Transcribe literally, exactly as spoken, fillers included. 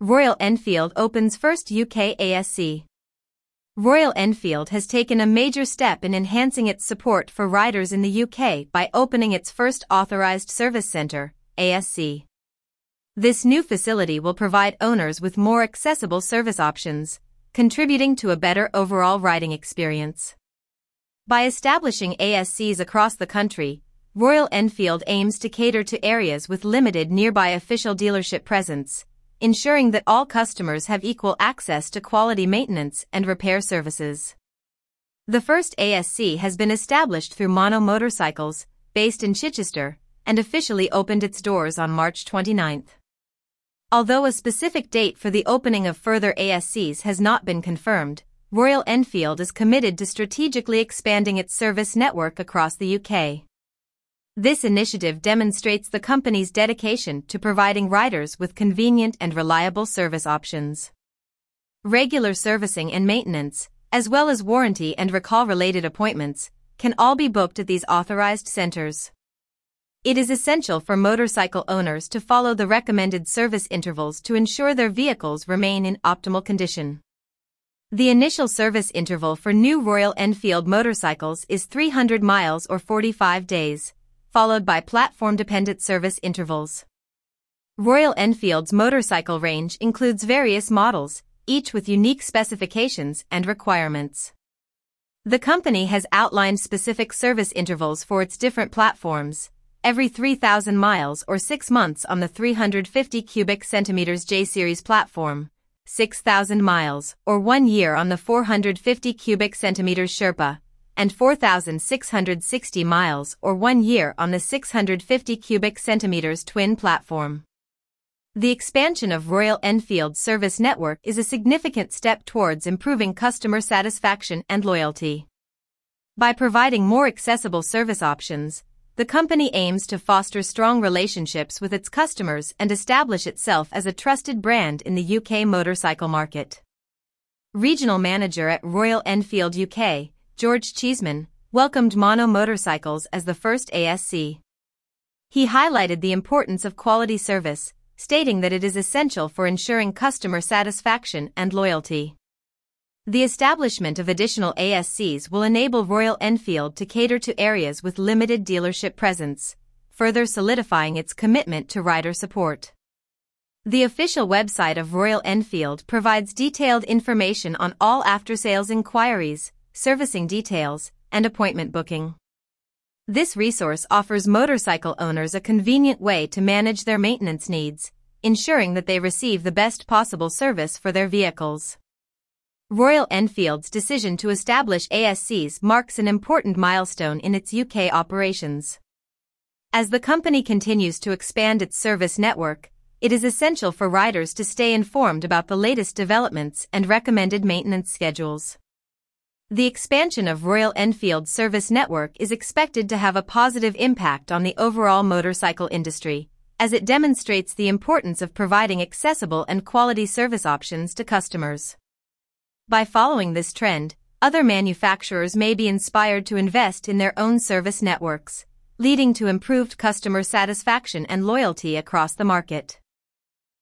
Royal Enfield opens first U K A S C. Royal Enfield has taken a major step in enhancing its support for riders in the U K by opening its first authorised service centre, A S C. This new facility will provide owners with more accessible service options, contributing to a better overall riding experience. By establishing A S Cs across the country, Royal Enfield aims to cater to areas with limited nearby official dealership presence, ensuring that all customers have equal access to quality maintenance and repair services. The first A S C has been established through Mono Motorcycles, based in Chichester, and officially opened its doors on March twenty-ninth. Although a specific date for the opening of further A S Cs has not been confirmed, Royal Enfield is committed to strategically expanding its service network across the U K. This initiative demonstrates the company's dedication to providing riders with convenient and reliable service options. Regular servicing and maintenance, as well as warranty and recall-related appointments, can all be booked at these authorized centers. It is essential for motorcycle owners to follow the recommended service intervals to ensure their vehicles remain in optimal condition. The initial service interval for new Royal Enfield motorcycles is three hundred miles or forty-five days. Followed by platform-dependent service intervals. Royal Enfield's motorcycle range includes various models, each with unique specifications and requirements. The company has outlined specific service intervals for its different platforms, every three thousand miles or six months on the three hundred fifty cubic centimeters J-Series platform, six thousand miles or one year on the four hundred fifty cubic centimeters Sherpa, and four thousand six hundred sixty miles or one year on the six hundred fifty cubic centimeters twin platform. The expansion of Royal Enfield's service network is a significant step towards improving customer satisfaction and loyalty. By providing more accessible service options, the company aims to foster strong relationships with its customers and establish itself as a trusted brand in the U K motorcycle market. Regional Manager at Royal Enfield U K, George Cheeseman, welcomed Mono Motorcycles as the first A S C. He highlighted the importance of quality service, stating that it is essential for ensuring customer satisfaction and loyalty. The establishment of additional A S Cs will enable Royal Enfield to cater to areas with limited dealership presence, further solidifying its commitment to rider support. The official website of Royal Enfield provides detailed information on all after-sales inquiries, servicing details, and appointment booking. This resource offers motorcycle owners a convenient way to manage their maintenance needs, ensuring that they receive the best possible service for their vehicles. Royal Enfield's decision to establish A S Cs marks an important milestone in its U K operations. As the company continues to expand its service network, it is essential for riders to stay informed about the latest developments and recommended maintenance schedules. The expansion of Royal Enfield's service network is expected to have a positive impact on the overall motorcycle industry, as it demonstrates the importance of providing accessible and quality service options to customers. By following this trend, other manufacturers may be inspired to invest in their own service networks, leading to improved customer satisfaction and loyalty across the market.